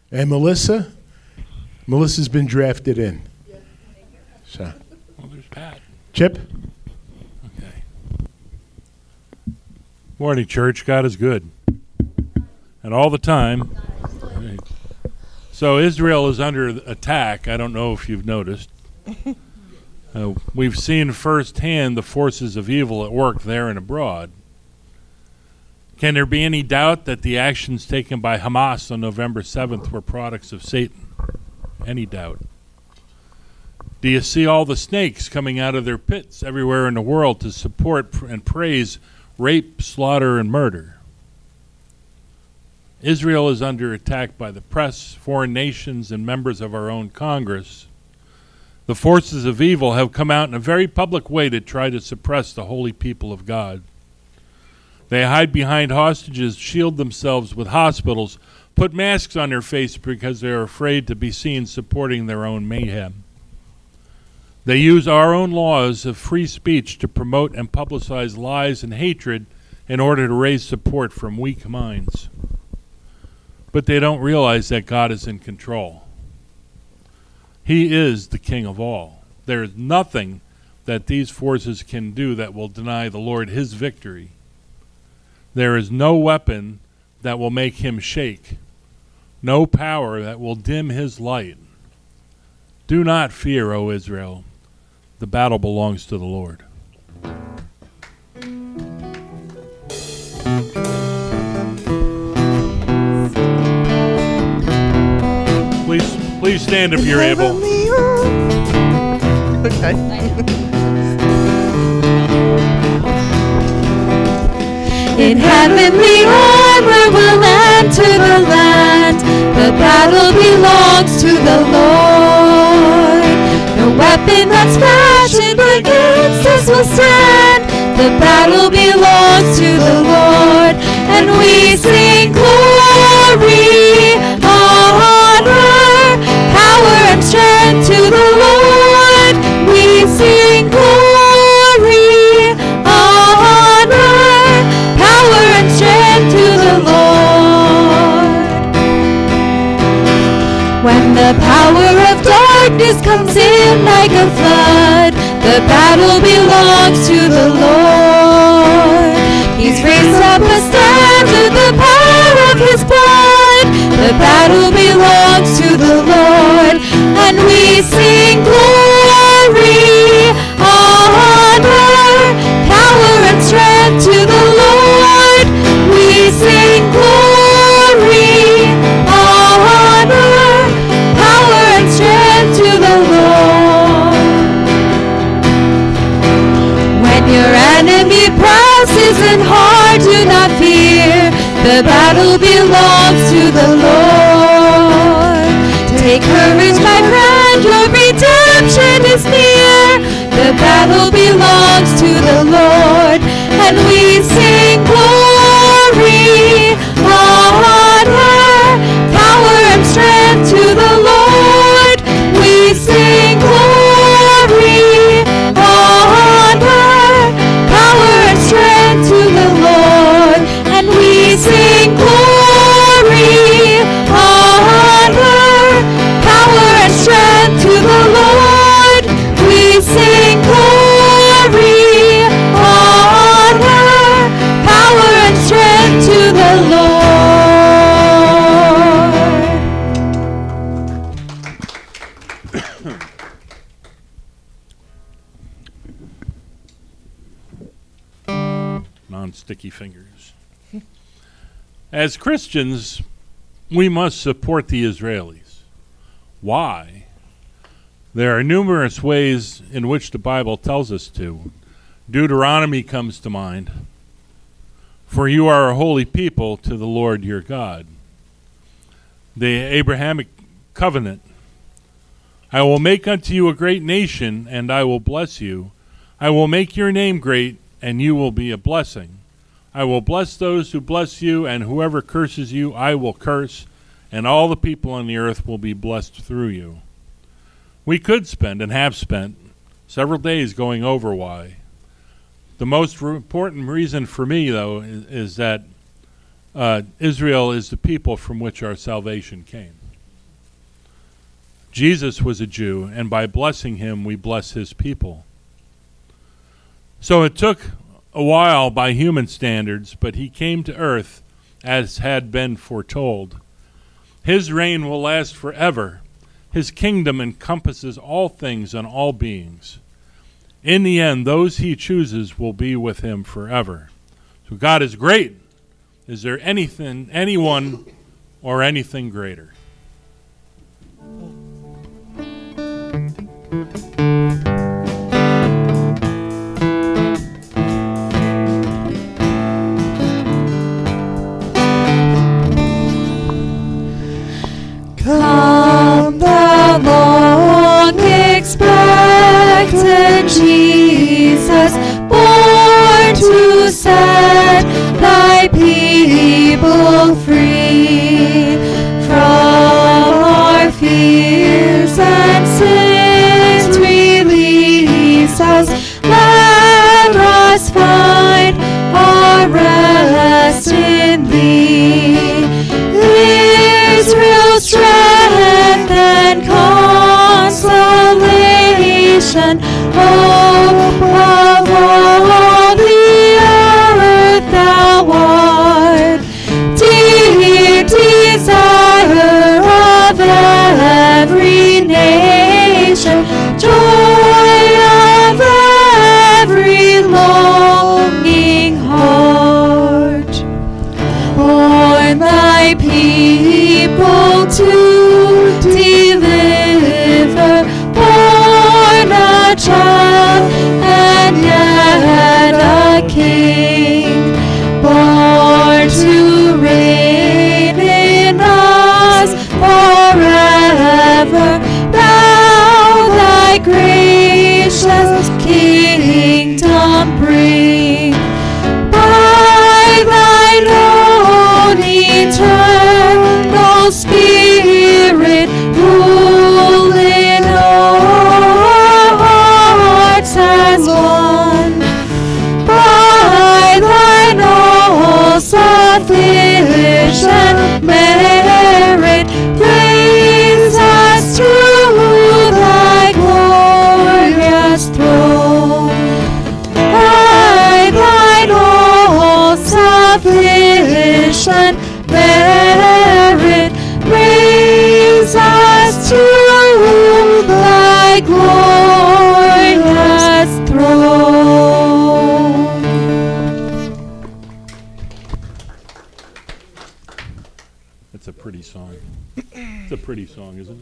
And Melissa's been drafted in. So, well, there's Pat. Chip? Okay. Morning, church. God is good. And all the time. So Israel is under attack. I don't know if you've noticed. We've seen firsthand the forces of evil at work there and abroad. Can there be any doubt that the actions taken by Hamas on November 7th were products of Satan? Any doubt? Do you see all the snakes coming out of their pits everywhere in the world to support and praise rape, slaughter, and murder? Israel is under attack by the press, foreign nations, and members of our own Congress. The forces of evil have come out in a very public way to try to suppress the holy people of God. They hide behind hostages, shield themselves with hospitals, put masks on their face because they are afraid to be seen supporting their own mayhem. They use our own laws of free speech to promote and publicize lies and hatred in order to raise support from weak minds. But they don't realize that God is in control. He is the King of all. There is nothing that these forces can do that will deny the Lord his victory. There is no weapon that will make him shake, no power that will dim his light. Do not fear, O Israel. The battle belongs to the Lord. Please stand if you're able. Okay. In heavenly armor we'll enter the land. The battle belongs to the Lord. No weapon that's fashioned against us will stand. The battle belongs to the Lord. And we sing glory, honor, power and strength to the Lord. We sing glory, honor, power and strength to the Lord. When the power of darkness comes in like a flood, the battle belongs to the Lord. He's raised up a standard, the power of his blood. The battle belongs to the Lord. And we sing glory, honor, power and strength to the Lord. We sing glory, honor, power and strength to the Lord. When your enemy presses in hard, do not fear. The battle belongs to the Lord. Take courage, my friend, your redemption is near. The battle belongs to the Lord. And we sing glory, honor, power and strength to the Lord. We sing glory, honor, power and strength to the Lord. And we sing glory, honor, power and strength to the Lord. We sing glory, honor, power and strength to the Lord. Non-sticky fingers. As Christians, we must support the Israelis. Why? There are numerous ways in which the Bible tells us to. Deuteronomy comes to mind. For you are a holy people to the Lord your God. The Abrahamic covenant. I will make unto you a great nation, and I will bless you. I will make your name great, and you will be a blessing. I will bless those who bless you, and whoever curses you I will curse, and all the people on the earth will be blessed through you. We could spend, and have spent, several days going over why. The most important reason for me, though, is that Israel is the people from which our salvation came. Jesus was a Jew, and by blessing him, we bless his people. So it took a while by human standards, but he came to earth as had been foretold. His reign will last forever. His kingdom encompasses all things and all beings. In the end, those he chooses will be with him forever. So God is great. Is there anything, anyone, or anything greater? Come, thou long-expected Jesus, born to set thy people free from our fears and sins. Release us, let us find our rest in thee. Israel's strength and consolation, hope of all the earth thou art, deep desire of every nation, joy of every longing heart. Born thy people to deliver, born a child and yet a king, born to reign in us forever. Thou thy gracious kingdom bring, by thine own eternal Spirit, rule in our hearts as one. By thine all sufficient merit, raise us to thy glorious throne. By thine all sufficient merit, raise us to thy glorious throne. That's a pretty song. It's a pretty song, isn't it?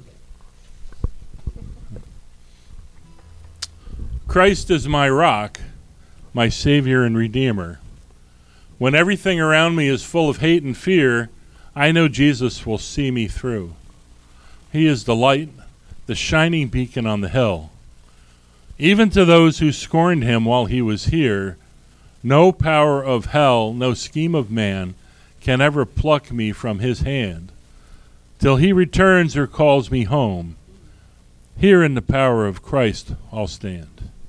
Christ is my rock, my Savior and Redeemer. When everything around me is full of hate and fear, I know Jesus will see me through. He is the light, the shining beacon on the hill. Even to those who scorned him while he was here, no power of hell, no scheme of man can ever pluck me from his hand. Till he returns or calls me home, here in the power of Christ I'll stand.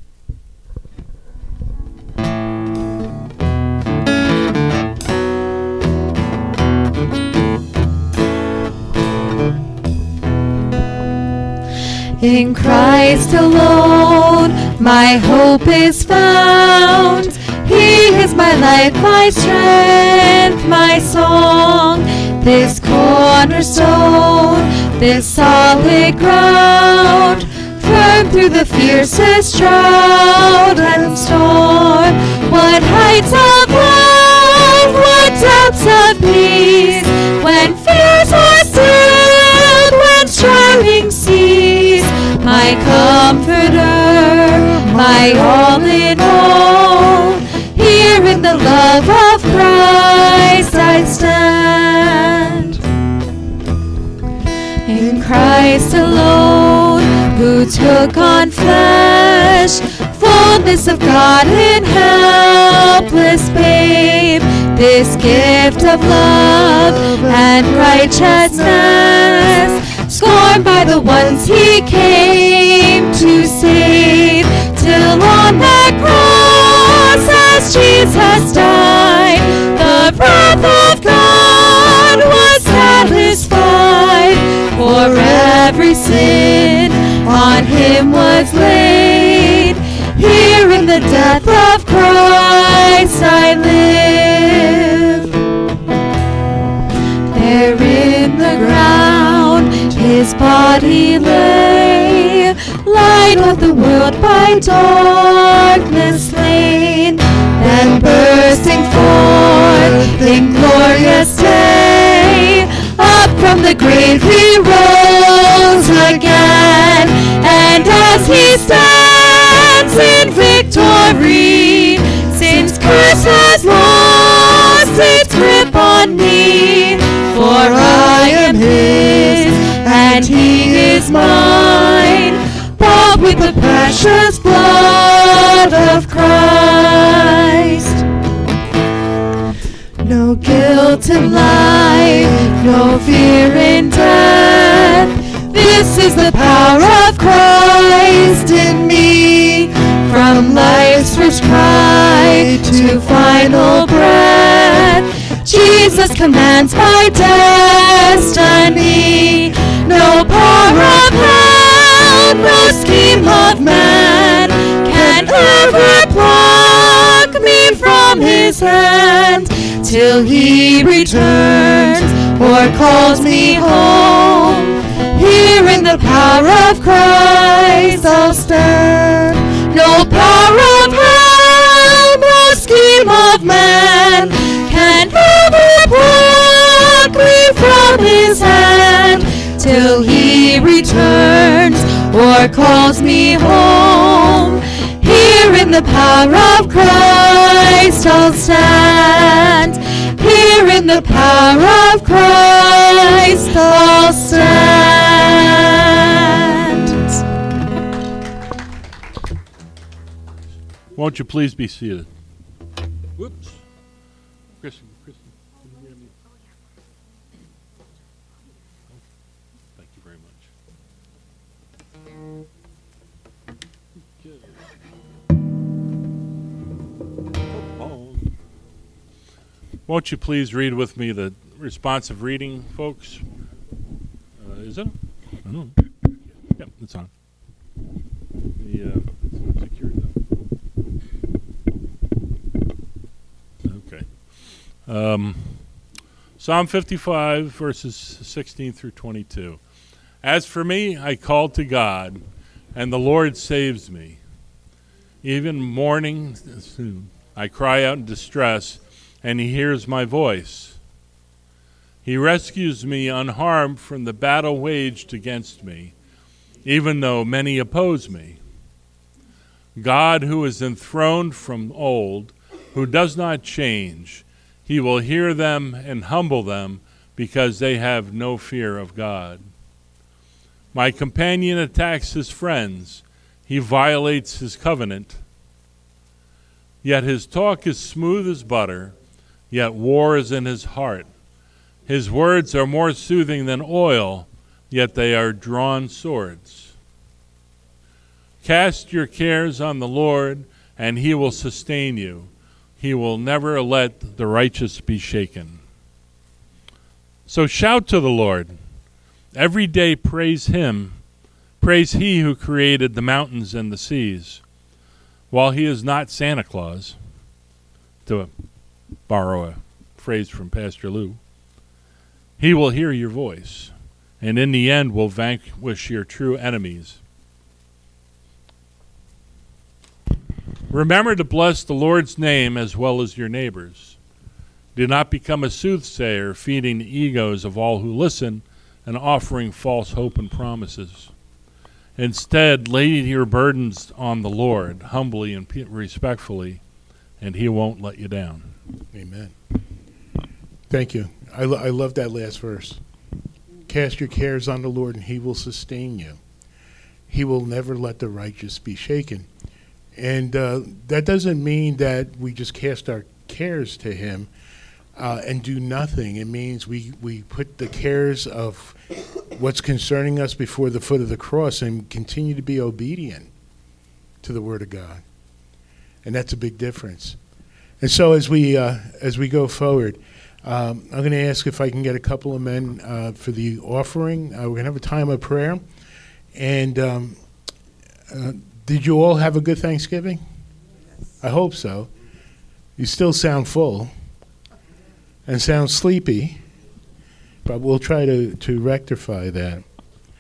In Christ alone my hope is found. He is my life, my strength, my song. This cornerstone, this solid ground, firm through the fiercest drought and storm. What heights of love, what depths of peace, when fears are stilled, when striving cease. My comforter, my all in all, here in the love of Christ I stand. In Christ alone, who took on flesh, fullness of God in helpless babe, this gift of love and righteousness, scorned by the ones he came to save, till on that cross as Jesus died, the wrath of God was satisfied for every sin. his body lay, light of the world by darkness slain, then bursting forth in glorious day, up from the grave he rose again, and as he stands in victory, sin's curse has lost its grip on me, for I am his, and he is mine, bought with the precious blood of Christ. No guilt in life, no fear in death, this is the power of Christ in me, from life's first cry to final breath, Jesus commands my destiny. No power of hell, no scheme of man can ever pluck me from his hand, till he returns or calls me home. Here in the power of Christ I'll stand. No power of hell, no scheme of man can ever pluck me from his hand, till he returns or calls me home. Here in the power of Christ I'll stand. Here in the power of Christ I'll stand. Won't you please be seated? Whoops. Kristen, can you hear me? Thank you very much. Okay. Won't you please read with me the responsive reading, folks? Is it? I don't know. Yep, it's on. It's secured now. Okay. Psalm 55, verses 16 through 22. As for me, I call to God, and the Lord saves me. Even morning, I cry out in distress, and he hears my voice. He rescues me unharmed from the battle waged against me, even though many oppose me. God, who is enthroned from old, who does not change, he will hear them and humble them, because they have no fear of God. My companion attacks his friends. He violates his covenant. Yet his talk is smooth as butter, yet war is in his heart. His words are more soothing than oil, yet they are drawn swords. Cast your cares on the Lord, and he will sustain you. He will never let the righteous be shaken. So shout to the Lord. Every day praise him. Praise he who created the mountains and the seas. While he is not Santa Claus, to borrow a phrase from Pastor Lou, he will hear your voice, and in the end will vanquish your true enemies. Remember to bless the Lord's name as well as your neighbors. Do not become a soothsayer, feeding the egos of all who listen and offering false hope and promises. Instead, lay your burdens on the Lord, humbly and respectfully, and he won't let you down. Amen. Thank you. I love that last verse. Cast your cares on the Lord, and he will sustain you. He will never let the righteous be shaken. And that doesn't mean that we just cast our cares to him and do nothing. It means we put the cares of what's concerning us before the foot of the cross and continue to be obedient to the Word of God. And that's a big difference. And so as we go forward, I'm going to ask if I can get a couple of men for the offering. We're going to have a time of prayer. And did you all have a good Thanksgiving? Yes. I hope so. You still sound full and sound sleepy, but we'll try to rectify that.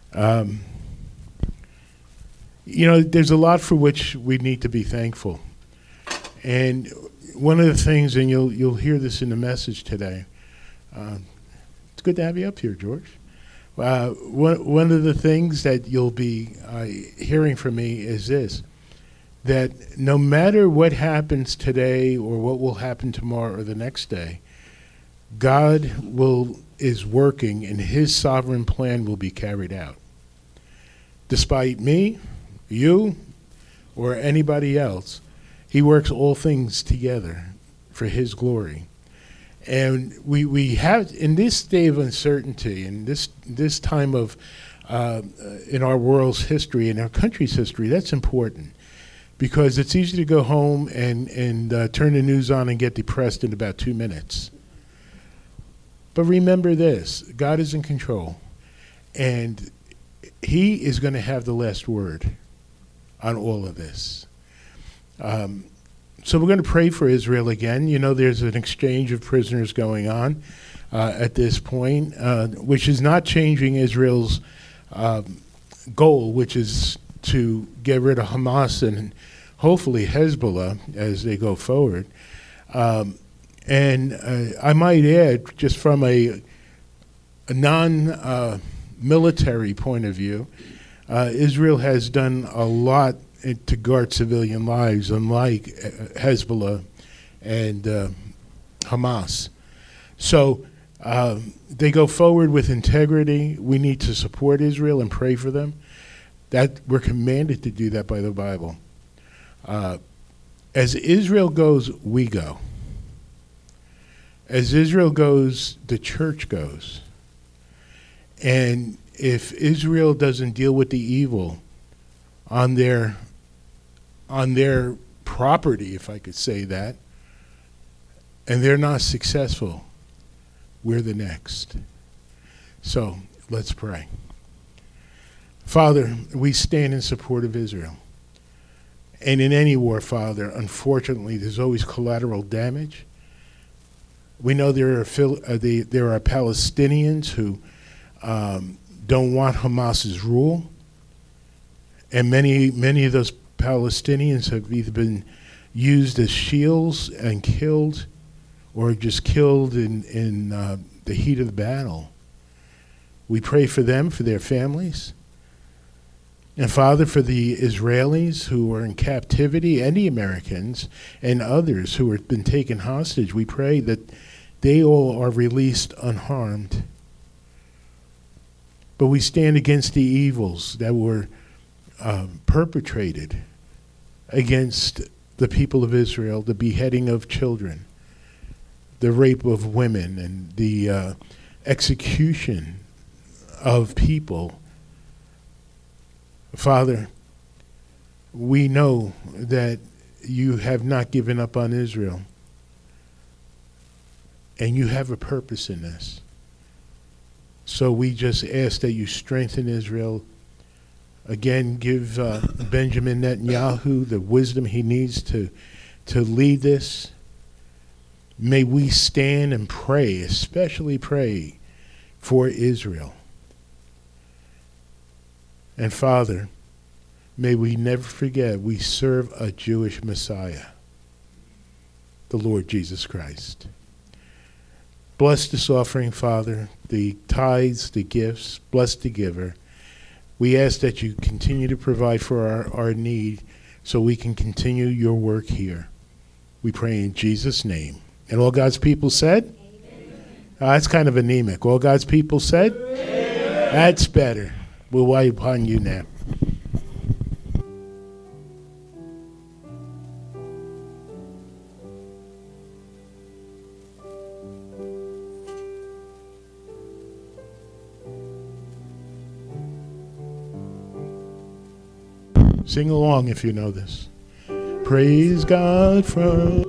There's a lot for which we need to be thankful. And one of the things, and you'll hear this in the message today, it's good to have you up here, George. One of the things that you'll be hearing from me is this, that no matter what happens today or what will happen tomorrow or the next day, God is working and his sovereign plan will be carried out. Despite me, you, or anybody else, he works all things together for his glory. And we have, in this day of uncertainty, in this time of, in our world's history, in our country's history, that's important. Because it's easy to go home and turn the news on and get depressed in about 2 minutes. But remember this, God is in control. And he is going to have the last word on all of this. So we're going to pray for Israel again. There's an exchange of prisoners going on at this point, which is not changing Israel's goal, which is to get rid of Hamas and hopefully Hezbollah as they go forward. And I might add, just from a non-military point of view, Israel has done a lot to guard civilian lives, unlike Hezbollah and Hamas. So they go forward with integrity. We need to support Israel and pray for them. That we're commanded to do that by the Bible. As Israel goes, we go. As Israel goes, the church goes. And if Israel doesn't deal with the evil on their property, if I could say that, and they're not successful, we're the next. So let's pray. Father, we stand in support of Israel. And in any war, Father, unfortunately, there's always collateral damage. We know there are Palestinians who don't want Hamas's rule. And many of those Palestinians have either been used as shields and killed or just killed in the heat of the battle. We pray for them, for their families. And Father, for the Israelis who are in captivity and the Americans and others who have been taken hostage, we pray that they all are released unharmed. But we stand against the evils that were perpetrated against the people of Israel, the beheading of children, the rape of women, and the execution of people. Father, we know that you have not given up on Israel, and you have a purpose in this. So we just ask that you strengthen Israel. Again, give Benjamin Netanyahu the wisdom he needs to lead this. May we stand and pray, especially pray for Israel. And Father, may we never forget we serve a Jewish Messiah, the Lord Jesus Christ. Bless this offering, Father, the tithes, the gifts, bless the giver. We ask that you continue to provide for our need so we can continue your work here. We pray in Jesus' name. And all God's people said? Amen. That's kind of anemic. All God's people said? Amen. That's better. We'll wait upon you now. Sing along if you know this. Praise God from...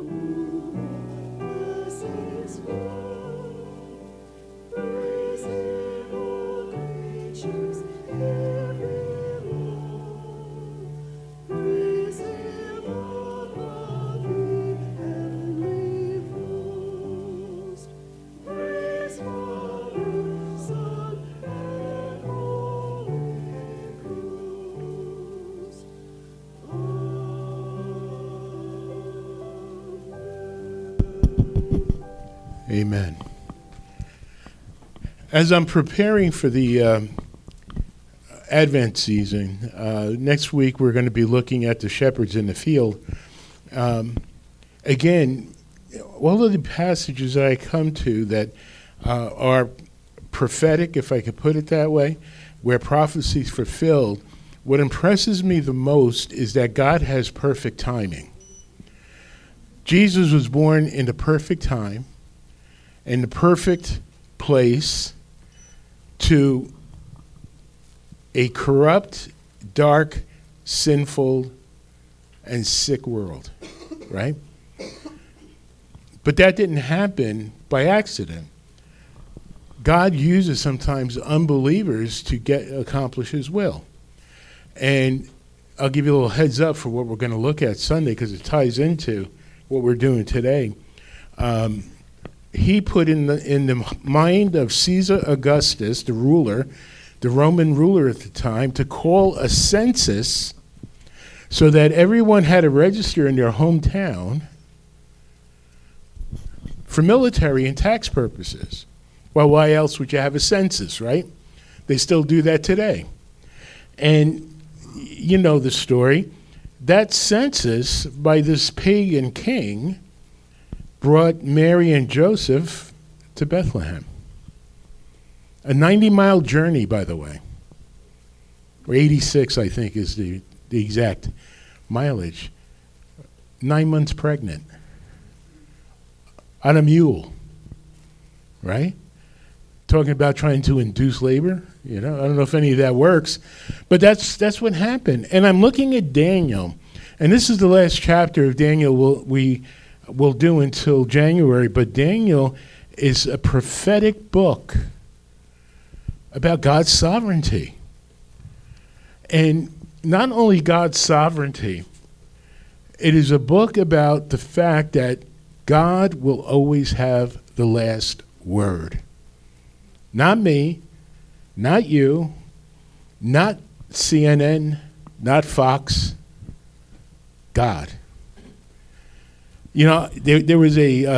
Amen. As I'm preparing for the Advent season, next week we're going to be looking at the shepherds in the field. Again, all of the passages that I come to that are prophetic, if I could put it that way, where prophecy is fulfilled, what impresses me the most is that God has perfect timing. Jesus was born in the perfect time, in the perfect place, to a corrupt, dark, sinful, and sick world, right? But that didn't happen by accident. God uses sometimes unbelievers to accomplish his will. And I'll give you a little heads up for what we're going to look at Sunday because it ties into what we're doing today. He put in the mind of Caesar Augustus, the ruler, the Roman ruler at the time, to call a census so that everyone had to register in their hometown for military and tax purposes. Well, why else would you have a census, right? They still do that today. And you know the story. That census by this pagan king brought Mary and Joseph to Bethlehem. A 90-mile journey, by the way. Or 86, I think, is the exact mileage. 9 months pregnant. On a mule. Right? Talking about trying to induce labor. You know, I don't know if any of that works. But that's what happened. And I'm looking at Daniel. And this is the last chapter of Daniel we will do until January. But Daniel is a prophetic book about God's sovereignty. And not only God's sovereignty, it is a book about the fact that God will always have the last word. Not me, not you, not CNN, not Fox, God. You know, there was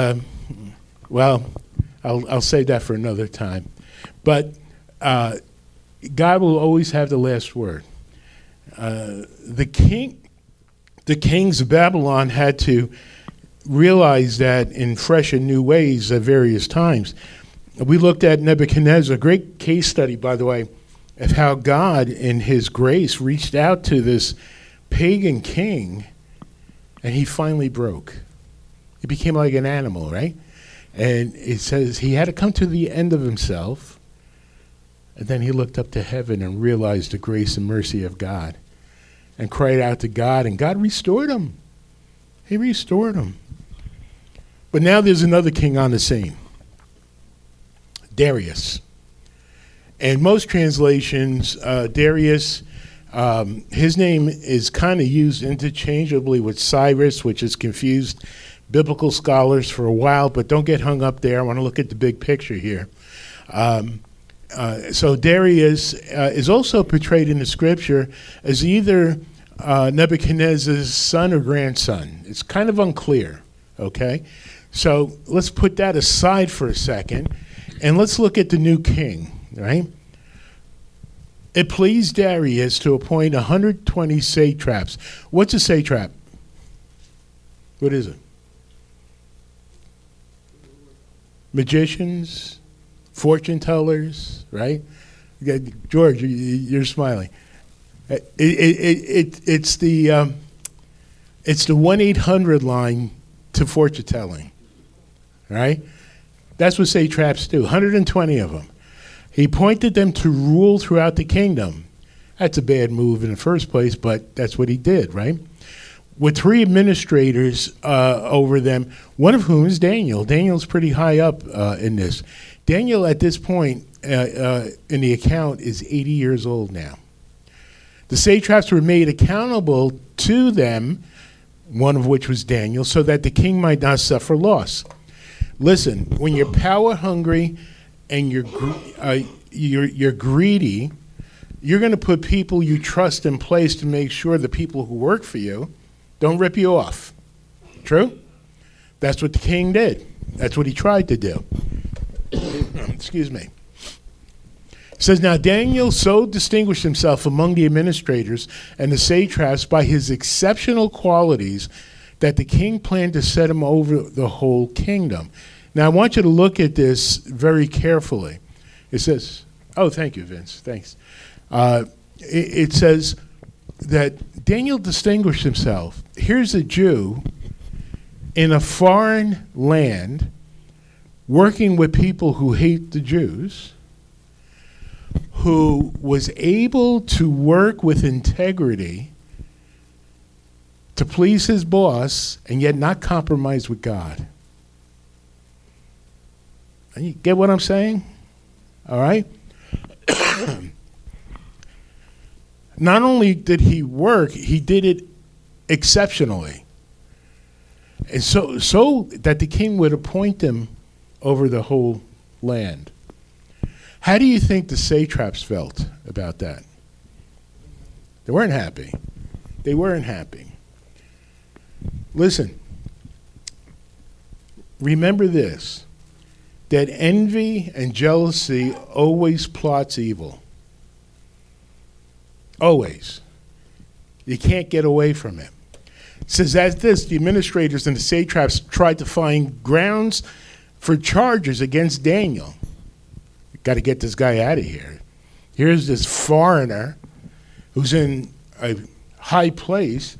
I'll save that for another time. But God will always have the last word. The kings of Babylon had to realize that in fresh and new ways at various times. We looked at Nebuchadnezzar, a great case study, by the way, of how God, in his grace, reached out to this pagan king, and he finally broke. He became like an animal, right? And it says he had to come to the end of himself, and then he looked up to heaven and realized the grace and mercy of God and cried out to God, and God restored him. He restored him. But now there's another king on the scene, Darius. And most translations, Darius, his name is kind of used interchangeably with Cyrus, which has confused biblical scholars for a while, but don't get hung up there. I want to look at the big picture here. So Darius is also portrayed in the scripture as either Nebuchadnezzar's son or grandson. It's kind of unclear, okay? So let's put that aside for a second, and let's look at the new king, right? It pleased Darius to appoint 120 satraps. What's a satrap? What is it? Magicians, fortune tellers, right? George, you're smiling. It's the 1-800 line to fortune telling, right? That's what satraps do. 120 of them. He appointed them to rule throughout the kingdom. That's a bad move in the first place, but that's what he did, right? With 3 administrators over them, one of whom is Daniel. Daniel's pretty high up in this. Daniel, at this point in the account, is 80 years old now. The satraps were made accountable to them, one of which was Daniel, so that the king might not suffer loss. Listen, when you're power hungry and you're greedy, you're going to put people you trust in place to make sure the people who work for you don't rip you off. True? That's what the king did. That's what he tried to do. Excuse me. It says, now Daniel so distinguished himself among the administrators and the satraps by his exceptional qualities that the king planned to set him over the whole kingdom. Now I want you to look at this very carefully. It says, oh, thank you, Vince. Thanks. It says that Daniel distinguished himself. Here's a Jew in a foreign land working with people who hate the Jews, who was able to work with integrity to please his boss and yet not compromise with God. You get what I'm saying? All right? Not only did he work, he did it exceptionally. And so that the king would appoint him over the whole land. How do you think the satraps felt about that? They weren't happy. They weren't happy. Listen, remember this, that envy and jealousy always plots evil. Always. You can't get away from it. It says, as this, the administrators and the satraps tried to find grounds for charges against Daniel. Got to get this guy out of here. Here's this foreigner who's in a high place.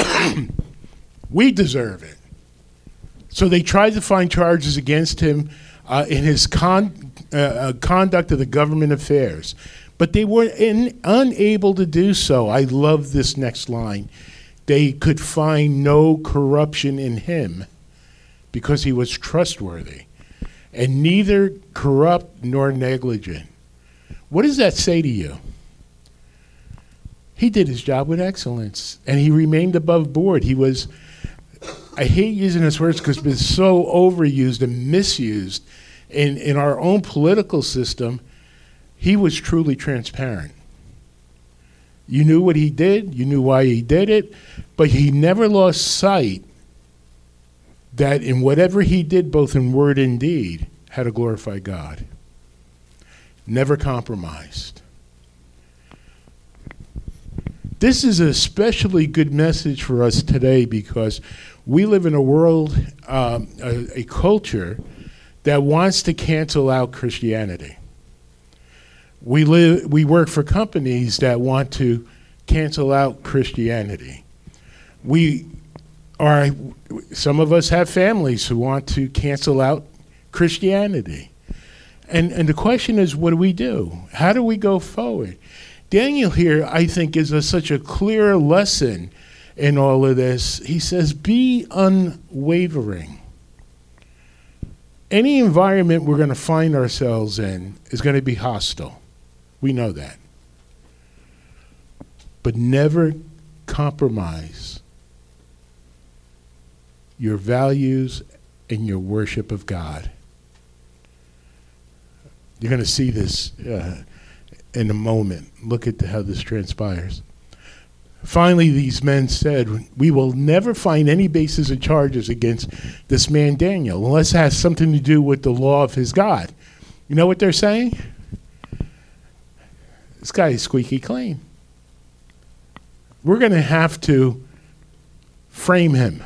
We deserve it. So they tried to find charges against him in his conduct of the government affairs. But they were unable to do so. I love this next line. They could find no corruption in him because he was trustworthy and neither corrupt nor negligent. What does that say to you? He did his job with excellence, and he remained above board. He was, I hate using this word because it's been so overused and misused in our own political system. He was truly transparent. You knew what he did, you knew why he did it, but he never lost sight that in whatever he did, both in word and deed, had to glorify God. Never compromised. This is a especially good message for us today because we live in a world, a culture that wants to cancel out Christianity. We work for companies that want to cancel out Christianity. Some of us have families who want to cancel out Christianity. And the question is, what do we do? How do we go forward? Daniel here, I think, is such a clear lesson in all of this. He says, be unwavering. Any environment we're going to find ourselves in is going to be hostile. We know that. But never compromise your values and your worship of God. You're going to see this in a moment. Look at how this transpires. Finally, these men said, we will never find any basis of charges against this man Daniel unless it has something to do with the law of his God. You know what they're saying? This guy is squeaky clean. We're going to have to frame him.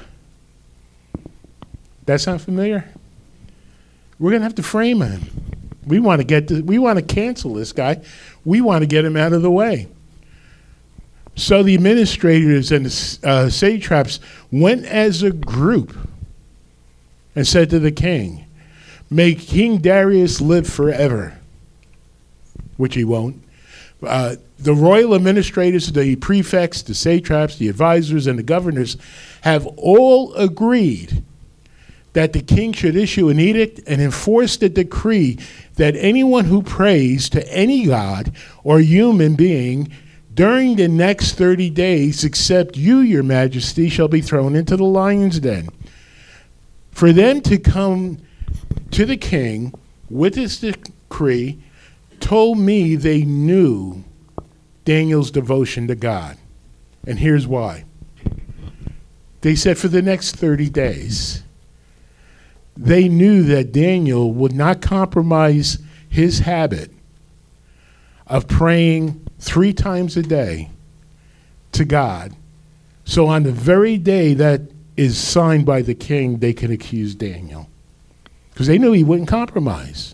That sound familiar? We're going to have to frame him. We want to cancel this guy. We want to get him out of the way. So the administrators and the satraps went as a group and said to the king, may King Darius live forever, which he won't. The royal administrators, the prefects, the satraps, the advisors, and the governors have all agreed that the king should issue an edict and enforce the decree that anyone who prays to any god or human being during the next 30 days, except you, your majesty, shall be thrown into the lion's den. For them to come to the king with this decree told me they knew Daniel's devotion to God. And here's why. They said for the next 30 days. they knew that Daniel would not compromise his habit of praying 3 times a day to God. So on the very day that is signed by the king, they can accuse Daniel, because they knew he wouldn't compromise.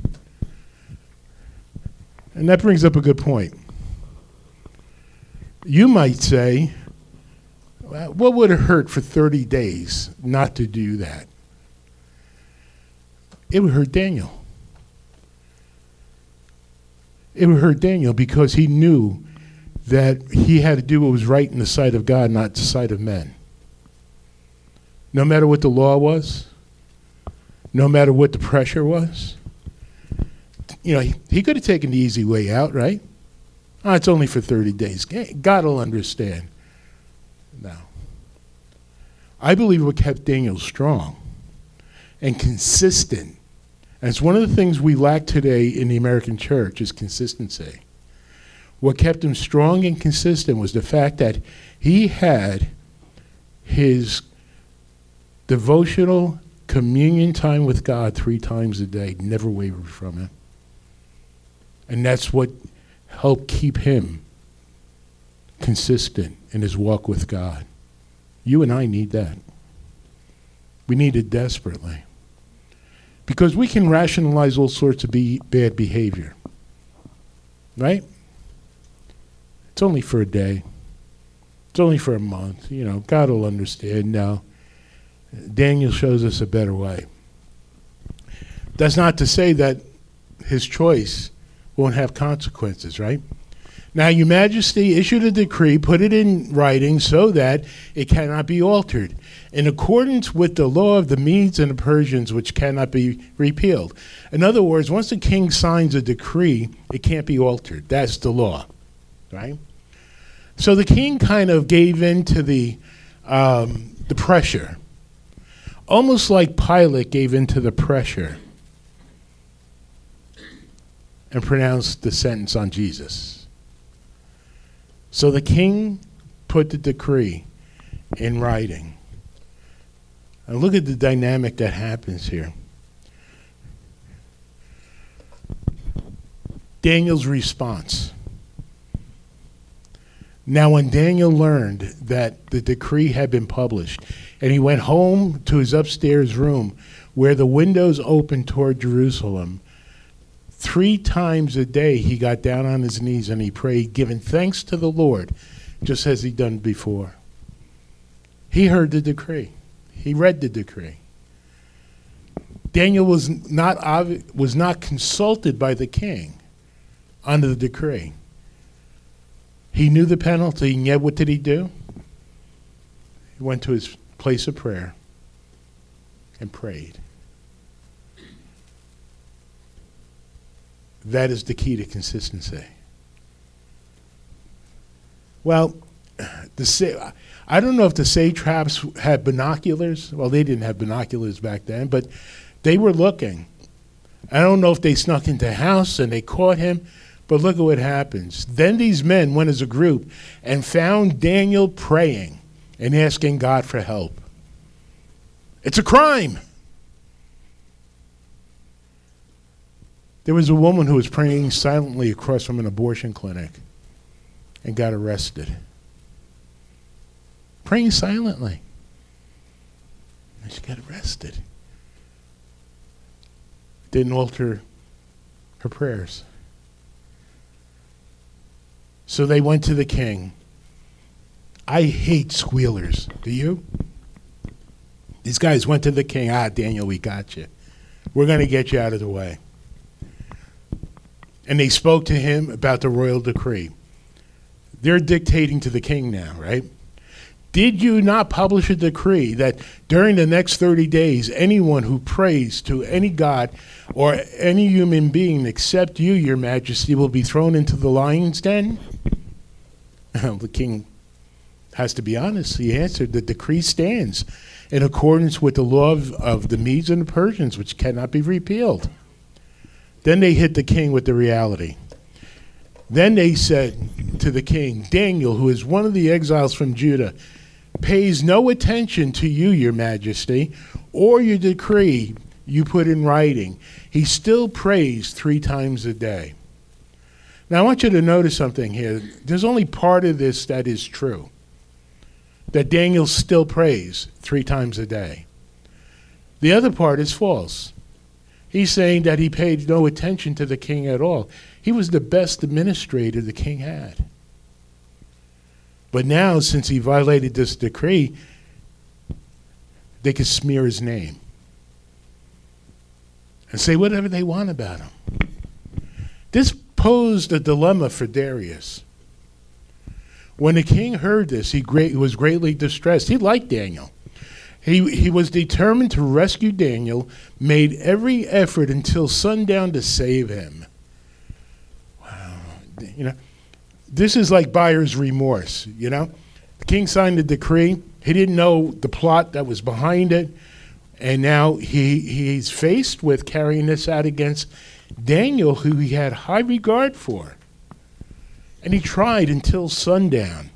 And that brings up a good point. You might say, well, what would it hurt for 30 days not to do that? It would hurt Daniel. It would hurt Daniel because he knew that he had to do what was right in the sight of God, not the sight of men. No matter what the law was, no matter what the pressure was, he could have taken the easy way out, right? Oh, it's only for 30 days. God will understand. No. I believe what kept Daniel strong and consistent, and it's one of the things we lack today in the American church, is consistency. What kept him strong and consistent was the fact that he had his devotional communion time with God 3 times a day, never wavered from it. And that's what helped keep him consistent in his walk with God. You and I need that. We need it desperately. Because we can rationalize all sorts of bad behavior. Right? It's only for a day. It's only for a month. God will understand. Now, Daniel shows us a better way. That's not to say that his choice won't have consequences, right? Now, Your Majesty issued a decree, put it in writing so that it cannot be altered, in accordance with the law of the Medes and the Persians, which cannot be repealed. In other words, once the king signs a decree, it can't be altered. That's the law, right? So the king kind of gave in to the pressure, almost like Pilate gave in to the pressure and pronounced the sentence on Jesus. So the king put the decree in writing. And look at the dynamic that happens here. Daniel's response. Now, when Daniel learned that the decree had been published, and he went home to his upstairs room where the windows opened toward Jerusalem, 3 times a day he got down on his knees and he prayed, giving thanks to the Lord, just as he'd done before. He heard the decree. He read the decree. Daniel was not consulted by the king under the decree. He knew the penalty, and yet what did he do? He went to his place of prayer and prayed. That is the key to consistency. Well, I don't know if the satraps had binoculars. Well, they didn't have binoculars back then, but they were looking. I don't know if they snuck into the house and they caught him, but look at what happens. Then these men went as a group and found Daniel praying and asking God for help. It's a crime. There was a woman who was praying silently across from an abortion clinic and got arrested. Praying silently. And she got arrested. Didn't alter her prayers. So they went to the king. I hate squealers. Do you? These guys went to the king. Daniel, we got you. We're going to get you out of the way. And they spoke to him about the royal decree. They're dictating to the king now, right? Did you not publish a decree that during the next 30 days, anyone who prays to any god or any human being except you, Your Majesty, will be thrown into the lion's den? The king has to be honest. He answered, the decree stands in accordance with the law of the Medes and the Persians, which cannot be repealed. Then they hit the king with the reality. Then they said to the king, Daniel, who is one of the exiles from Judah, pays no attention to you, Your Majesty, or your decree you put in writing, he still prays 3 times a day. Now, I want you to notice something here. There's only part of this that is true, that Daniel still prays 3 times a day. The other part is false. He's saying that he paid no attention to the king at all. He was the best administrator the king had. But now, since he violated this decree, they could smear his name and say whatever they want about him. This posed a dilemma for Darius. When the king heard this, he was greatly distressed. He liked Daniel. He was determined to rescue Daniel, made every effort until sundown to save him. Wow. This is like buyer's remorse, The king signed the decree. He didn't know the plot that was behind it. And now he's faced with carrying this out against Daniel, who he had high regard for. And he tried until sundown.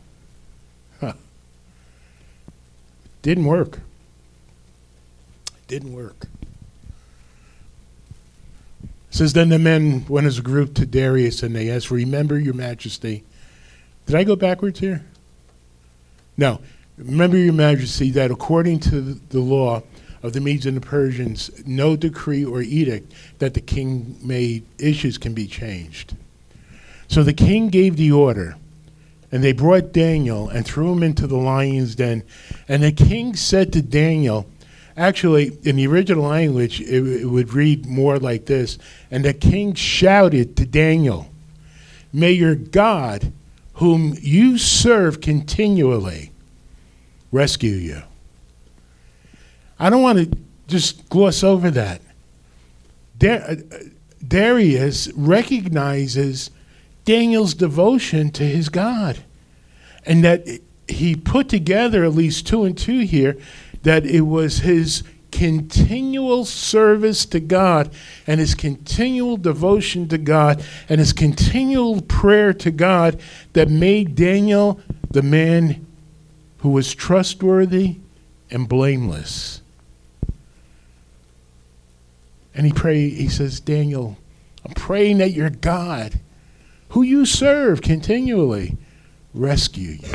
Didn't work. Didn't work. It says, then the men went as a group to Darius, and they asked, remember, your majesty. Did I go backwards here? No. Remember, your majesty, that according to the law of the Medes and the Persians, no decree or edict that the king made issues can be changed. So the king gave the order, and they brought Daniel and threw him into the lion's den. And the king said to Daniel, actually, in the original language, it would read more like this. And the king shouted to Daniel, may your God, whom you serve continually, rescue you. I don't want to just gloss over that. Darius recognizes Daniel's devotion to his God, and that he put together at least 2 and 2 here, that it was his continual service to God and his continual devotion to God and his continual prayer to God that made Daniel the man who was trustworthy and blameless. And he says, Daniel, I'm praying that your God, who you serve continually, rescue you.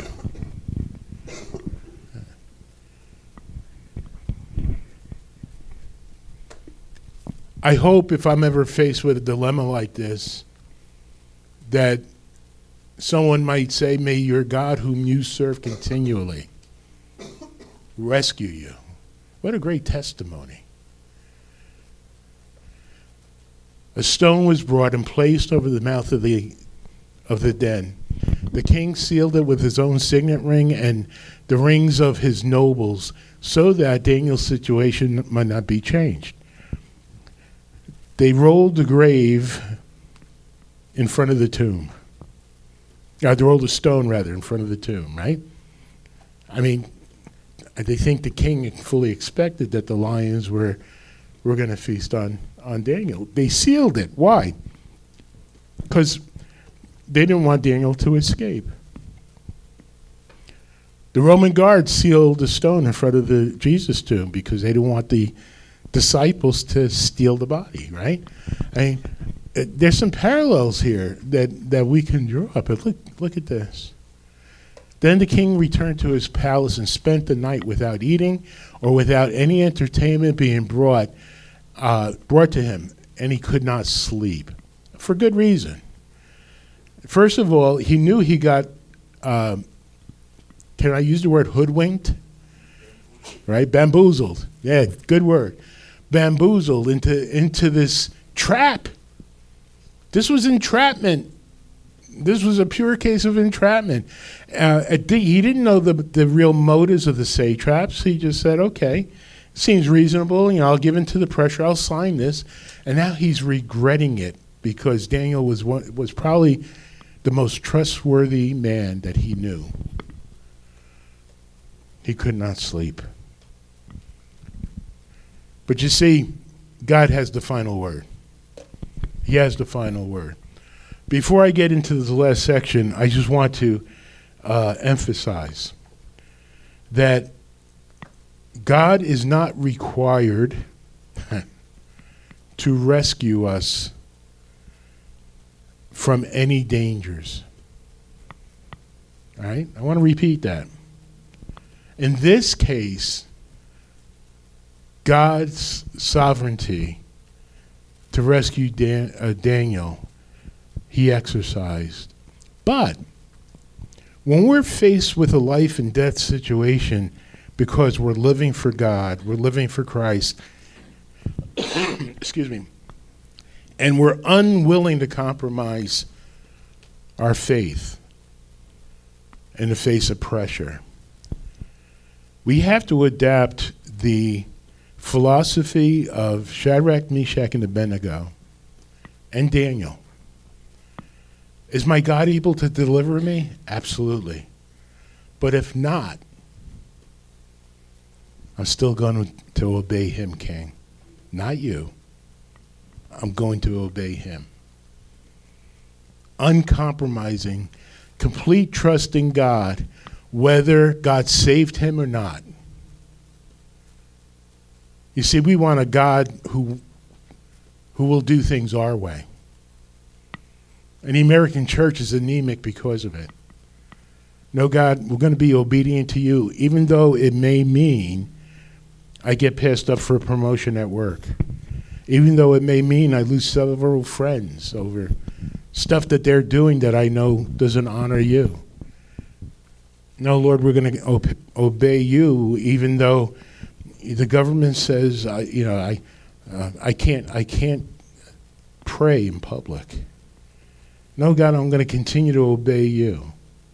I hope if I'm ever faced with a dilemma like this, that someone might say, may your God whom you serve continually rescue you. What a great testimony. A stone was brought and placed over the mouth of the den. The king sealed it with his own signet ring and the rings of his nobles, so that Daniel's situation might not be changed. They rolled the grave in front of the tomb. They rolled a stone, rather, in front of the tomb, right? I mean, they think the king fully expected that the lions were going to feast on Daniel. They sealed it. Why? Because they didn't want Daniel to escape. The Roman guards sealed the stone in front of the Jesus tomb because they didn't want the disciples to steal the body, right? I mean, there's some parallels here that we can draw up. But look at this. Then the king returned to his palace and spent the night without eating or without any entertainment being brought to him, and he could not sleep for good reason. First of all, he knew he got, can I use the word hoodwinked? Right? Bamboozled. Yeah, good word. Bamboozled into this trap. This was entrapment. This was a pure case of entrapment. He didn't know the real motives of the satraps. He just said, okay, seems reasonable. I'll give in to the pressure. I'll sign this. And now he's regretting it because Daniel was probably the most trustworthy man that he knew. He could not sleep. But you see, God has the final word. He has the final word. Before I get into the last section, I just want to emphasize that God is not required to rescue us from any dangers. All right? I want to repeat that. In this case, God's sovereignty to rescue Daniel, he exercised. But when we're faced with a life and death situation because we're living for God, we're living for Christ, excuse me, and we're unwilling to compromise our faith in the face of pressure, we have to adapt the philosophy of Shadrach, Meshach, and Abednego and Daniel. Is my God able to deliver me? Absolutely. But if not, I'm still going to obey him, King. Not you. I'm going to obey him. Uncompromising, complete trust in God, whether God saved him or not. You see, we want a God who will do things our way. And the American church is anemic because of it. No, God, we're going to be obedient to you, even though it may mean I get passed up for a promotion at work. Even though it may mean I lose several friends over stuff that they're doing that I know doesn't honor you. No, Lord, we're going to obey you, even though the government says, I can't pray in public. No, God, I'm going to continue to obey you.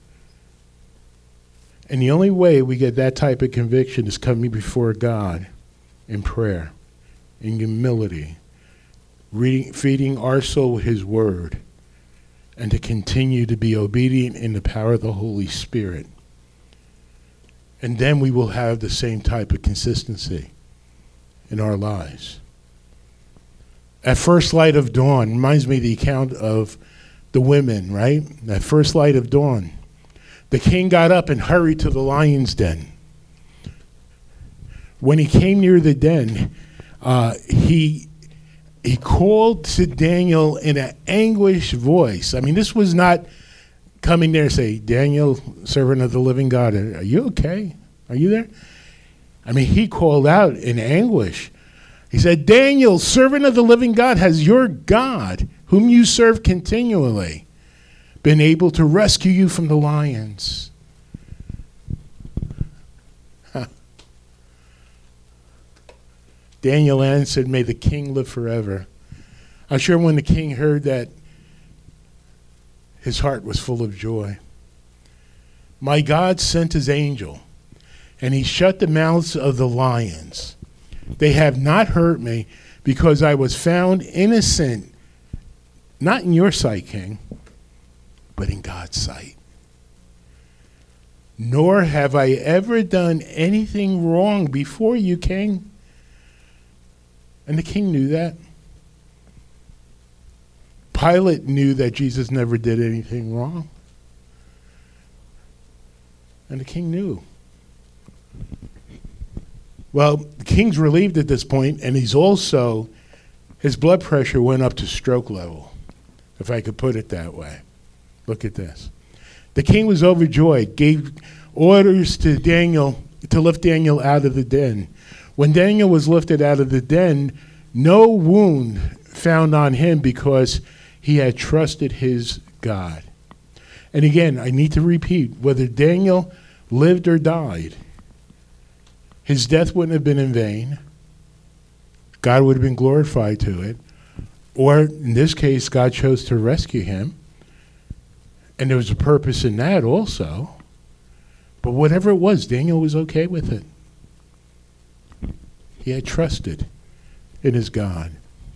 And the only way we get that type of conviction is coming before God in prayer, in humility, feeding our soul with his word, and to continue to be obedient in the power of the Holy Spirit. And then we will have the same type of consistency in our lives. At first light of dawn, reminds me of the account of the women, right? At first light of dawn, the king got up and hurried to the lion's den. When he came near the den, he called to Daniel in an anguished voice. I mean, this was not coming there and say, Daniel, servant of the living God, are you okay? Are you there? I mean, he called out in anguish. He said, Daniel, servant of the living God, has your God, whom you serve continually, been able to rescue you from the lions? Huh. Daniel answered, may the king live forever. I'm sure when the king heard that, his heart was full of joy. My God sent his angel, and he shut the mouths of the lions. They have not hurt me, because I was found innocent, not in your sight, King, but in God's sight. Nor have I ever done anything wrong before you, King. And the king knew that. Pilate knew that Jesus never did anything wrong. And the king knew. Well, the king's relieved at this point, and his blood pressure went up to stroke level, if I could put it that way. Look at this. The king was overjoyed, gave orders to Daniel to lift Daniel out of the den. When Daniel was lifted out of the den, no wound found on him, because he had trusted his God. And again, I need to repeat, whether Daniel lived or died, his death wouldn't have been in vain. God would have been glorified to it. Or in this case, God chose to rescue him. And there was a purpose in that also. But whatever it was, Daniel was okay with it. He had trusted in his God.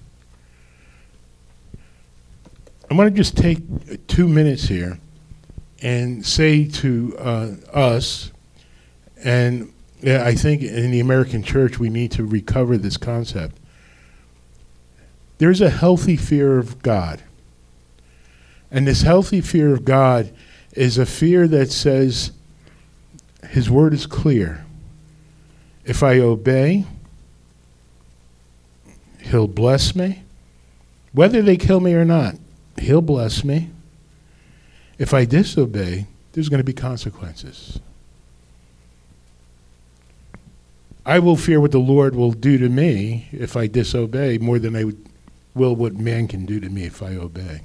I want to just take 2 minutes here and say to us, and I think in the American church we need to recover this concept. There's a healthy fear of God. And this healthy fear of God is a fear that says his word is clear. If I obey, he'll bless me. Whether they kill me or not, he'll bless me. If I disobey, there's going to be consequences. I will fear what the Lord will do to me if I disobey more than I will what man can do to me if I obey.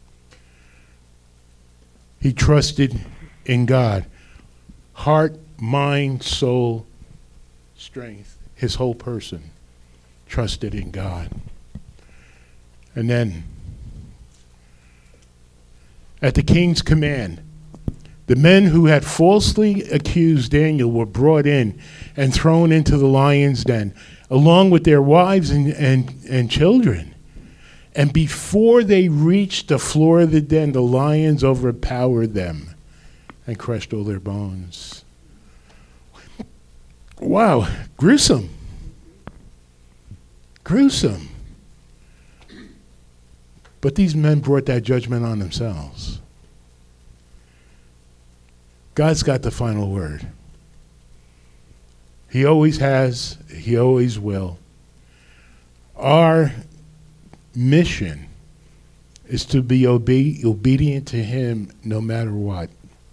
He trusted in God. Heart, mind, soul, strength. His whole person trusted in God. And then, at the king's command, the men who had falsely accused Daniel were brought in and thrown into the lion's den, along with their wives and children. And before they reached the floor of the den, the lions overpowered them and crushed all their bones. Wow, gruesome. Gruesome. But these men brought that judgment on themselves. God's got the final word. He always has. He always will. Our mission is to be obedient to him no matter what.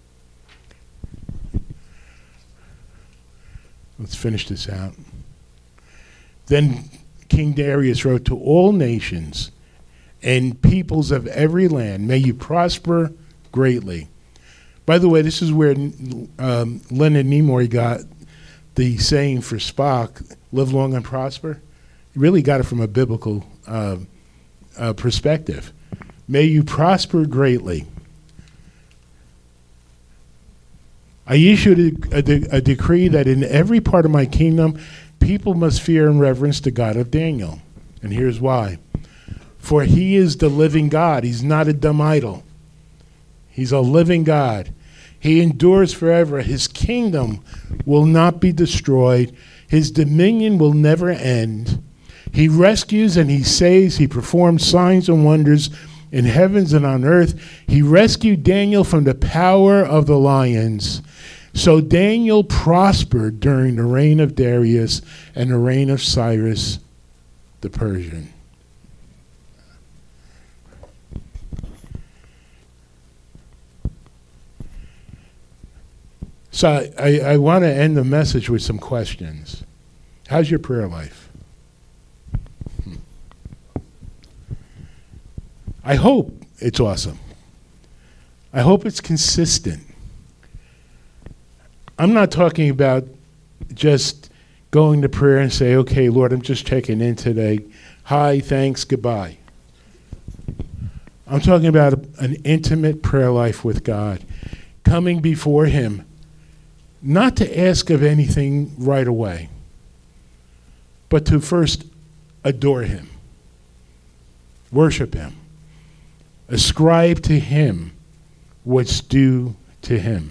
Let's finish this out. Then King Darius wrote to all nations and peoples of every land, may you prosper greatly. By the way, this is where Leonard Nimoy got the saying for Spock, live long and prosper. He really got it from a biblical perspective. May you prosper greatly. I issued a decree that in every part of my kingdom, people must fear and reverence the God of Daniel. And here's why. For he is the living God. He's not a dumb idol. He's a living God. He endures forever. His kingdom will not be destroyed. His dominion will never end. He rescues and he saves. He performs signs and wonders in heavens and on earth. He rescued Daniel from the power of the lions. So Daniel prospered during the reign of Darius and the reign of Cyrus the Persian. So I want to end the message with some questions. How's your prayer life? I hope it's awesome. I hope it's consistent. I'm not talking about just going to prayer and say, okay, Lord, I'm just checking in today. Hi, thanks, goodbye. I'm talking about an intimate prayer life with God, coming before him, not to ask of anything right away, but to first adore him, worship him, ascribe to him what's due to him.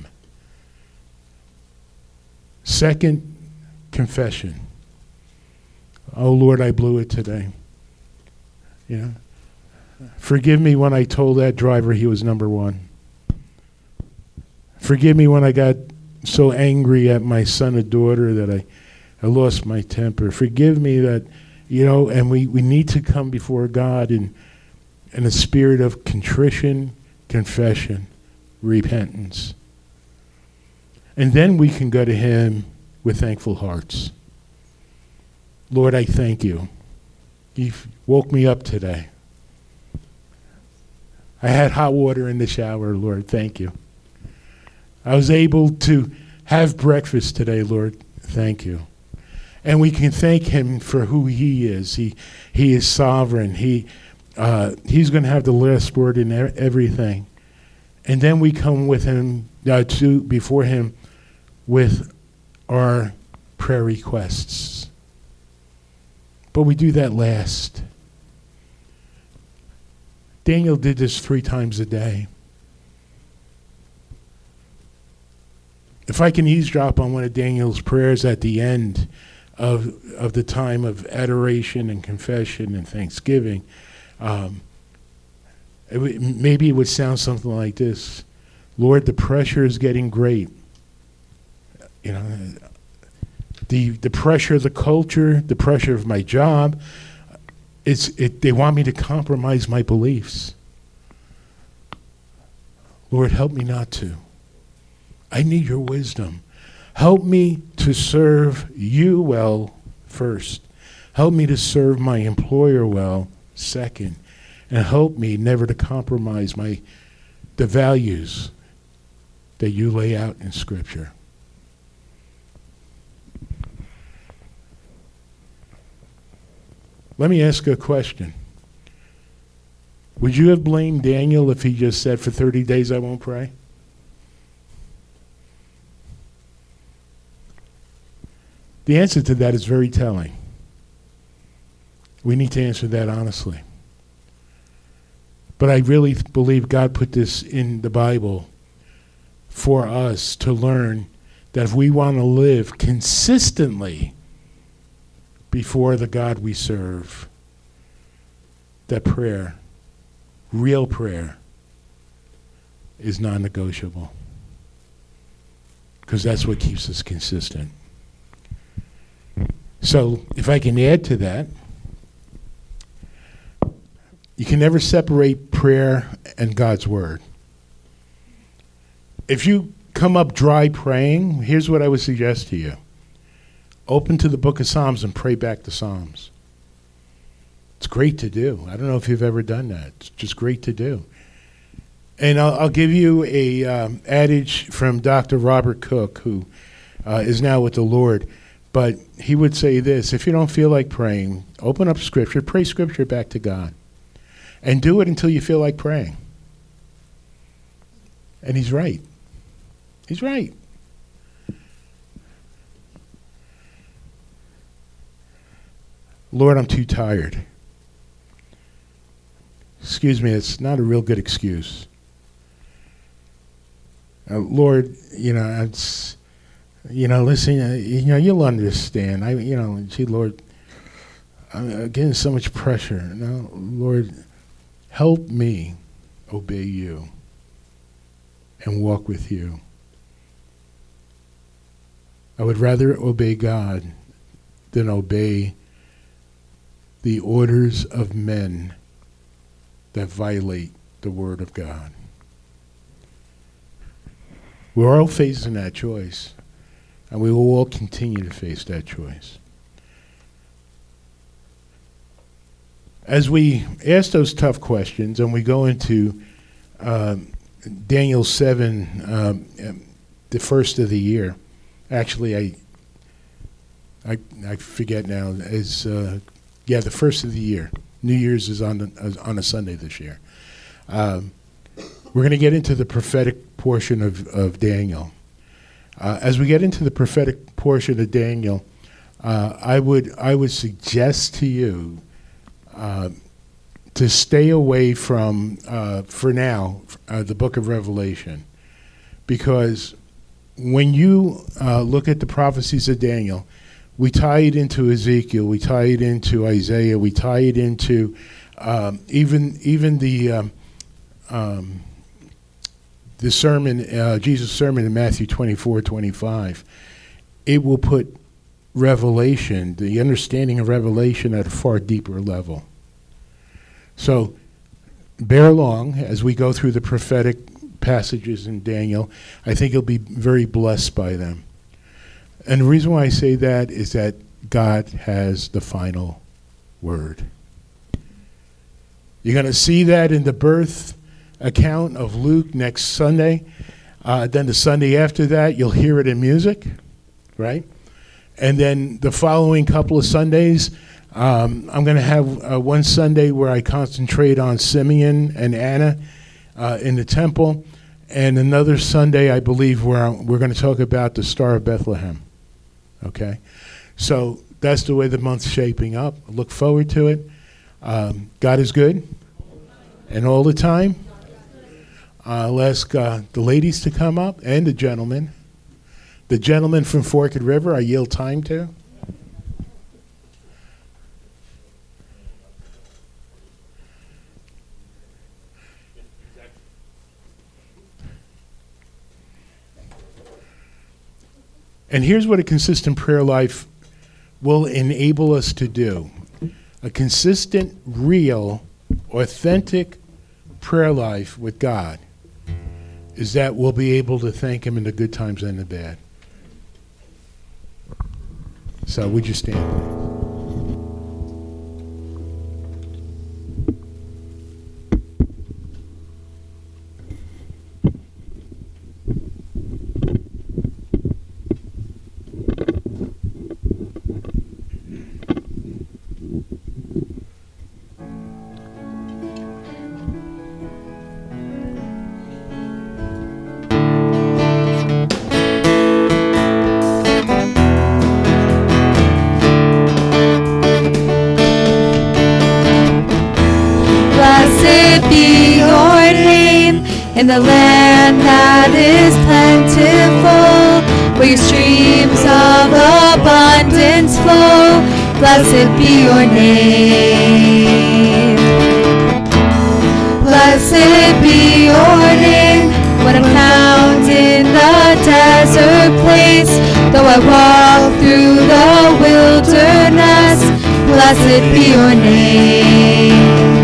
Second, confession. Oh, Lord, I blew it today. You know, forgive me when I told that driver he was number one. Forgive me when I got so angry at my son or daughter that I lost my temper. Forgive me that, and we need to come before God in a spirit of contrition, confession, repentance. And then we can go to him with thankful hearts. Lord, I thank you. You woke me up today. I had hot water in the shower, Lord. Thank you. I was able to have breakfast today, Lord. Thank you. And we can thank him for who he is. He is sovereign. He's going to have the last word in everything. And then we come with him before him with our prayer requests. But we do that last. Daniel did this 3 times a day. If I can eavesdrop on one of Daniel's prayers at the end of the time of adoration and confession and thanksgiving, maybe it would sound something like this. Lord, the pressure is getting great. the pressure of the culture, the pressure of my job. They want me to compromise my beliefs. Lord, help me not to. I need your wisdom. Help me to serve you well first. Help me to serve my employer well second. And help me never to compromise the values that you lay out in Scripture. Let me ask you a question. Would you have blamed Daniel if he just said, for 30 days I won't pray? The answer to that is very telling. We need to answer that honestly. But I really believe God put this in the Bible for us to learn that if we want to live consistently before the God we serve, that prayer, real prayer, is non-negotiable. Because that's what keeps us consistent. So if I can add to that, you can never separate prayer and God's word. If you come up dry praying, here's what I would suggest to you. Open to the book of Psalms and pray back the Psalms. It's great to do. I don't know if you've ever done that. It's just great to do. And I'll give you a adage from Dr. Robert Cook, who is now with the Lord. But he would say this: if you don't feel like praying, open up Scripture, pray Scripture back to God. And do it until you feel like praying. And he's right. He's right. Lord, I'm too tired. Excuse me, it's not a real good excuse. Lord, it's, listen, you'll understand. Gee, Lord, I'm getting so much pressure. No, Lord, help me obey you and walk with you. I would rather obey God than obey the orders of men that violate the word of God. We're all facing that choice, and we will all continue to face that choice. As we ask those tough questions and we go into Daniel 7, the first of the year, actually I forget now, the first of the year. New Year's is on a Sunday this year. We're going to get into the prophetic portion of Daniel. As we get into the prophetic portion of Daniel, I would suggest to you to stay away from, for now, the book of Revelation. Because when you look at the prophecies of Daniel, we tie it into Ezekiel, we tie it into Isaiah, we tie it into even the sermon, Jesus' sermon in Matthew 24:25. It will put Revelation, the understanding of Revelation, at a far deeper level. So bear along as we go through the prophetic passages in Daniel. I think you'll be very blessed by them. And the reason why I say that is that God has the final word. You're going to see that in the birth account of Luke next Sunday. Then the Sunday after that, you'll hear it in music, right? And then the following couple of Sundays, I'm going to have one Sunday where I concentrate on Simeon and Anna in the temple, and another Sunday, I believe, where we're going to talk about the Star of Bethlehem. Okay? So that's the way the month's shaping up. I look forward to it. God is good, and all the time. I'll ask the ladies to come up, and the gentlemen. The gentleman from Forked River, I yield time to. And here's what a consistent prayer life will enable us to do. A consistent, real, authentic prayer life with God is that we'll be able to thank him in the good times and the bad. So would you stand, please? In the land that is plentiful, where your streams of abundance flow, blessed be your name. Blessed be your name. When I'm found in the desert place, though I walk through the wilderness, blessed be your name.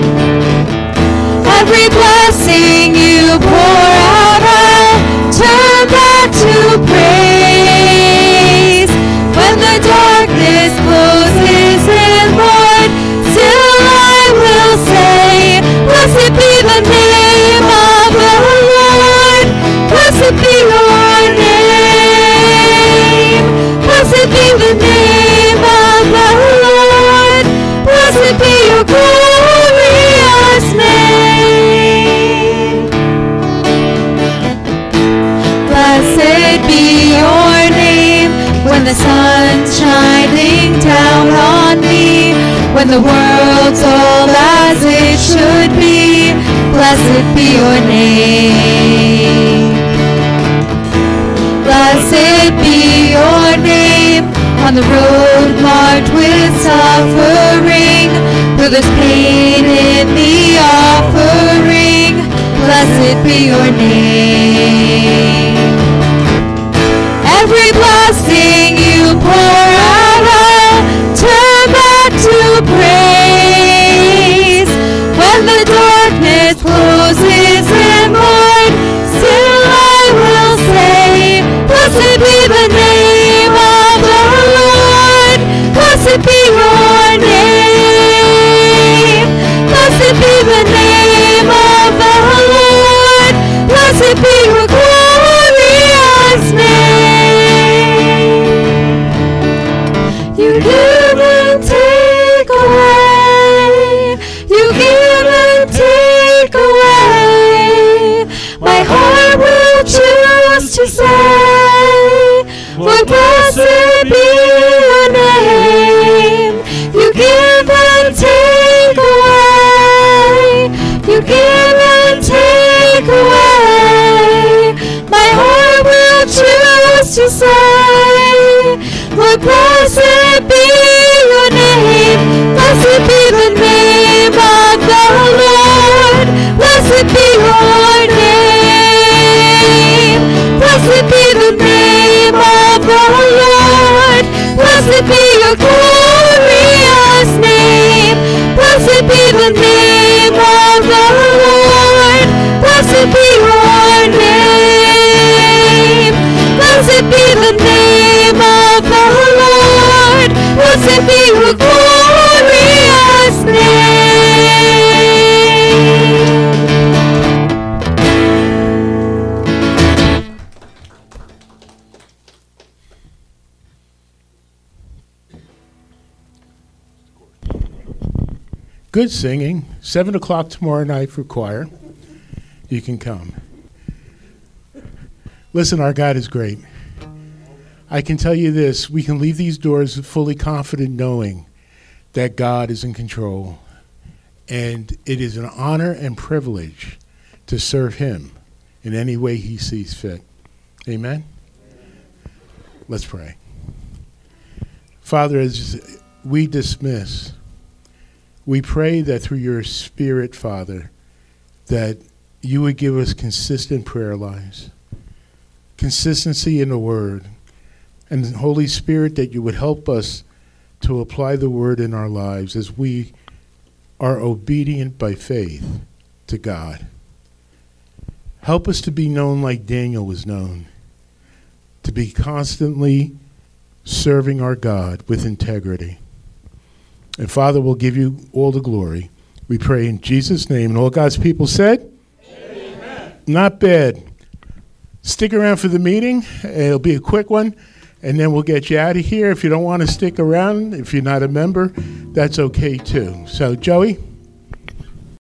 Every blessing you pour out, I'll turn back to praise. When the darkness closes in, Lord, still I will say, blessed be the name of the Lord. Blessed be your name. Blessed be the name of the Lord. Blessed be your glorious name. Blessed be your name. When the sun's shining down on me, when the world's all as it should be, blessed be your name. Blessed be your name. On the road marked with suffering, though there's pain in the offering, blessed be your name. Every blessing you pour out, I'll turn back to praise. When the darkness closes in, Lord, still I will say, blessed be the name of the Lord. Blessed be your name. Blessed be the name of the Lord. Blessed be your glorious name. You give and take away. You give and take away. My heart will choose to say, Lord, blessed be your name. You give and take away. You give and take away. My heart will choose to say, Lord, blessed be your name. Blessed be the name of the Lord. Blessed be your name. Blessed be the name of the Lord. Blessed be your glorious name. Blessed be the name of the Lord. Blessed be your name. Blessed be the name of the Lord. Blessed be your glorious name. Good singing. 7 o'clock tomorrow night for choir. You can come. Listen, our God is great. I can tell you this, we can leave these doors fully confident knowing that God is in control. And it is an honor and privilege to serve him in any way he sees fit. Amen? Let's pray. Father, as we dismiss, we pray that through your Spirit, Father, that you would give us consistent prayer lives, consistency in the Word, And Holy Spirit, that you would help us to apply the word in our lives as we are obedient by faith to God. Help us to be known like Daniel was known, to be constantly serving our God with integrity. And Father, we'll give you all the glory. We pray in Jesus' name. And all God's people said? Amen. Not bad. Stick around for the meeting. It'll be a quick one, and then we'll get you out of here. If you don't want to stick around, if you're not a member, that's okay too. So, Joey?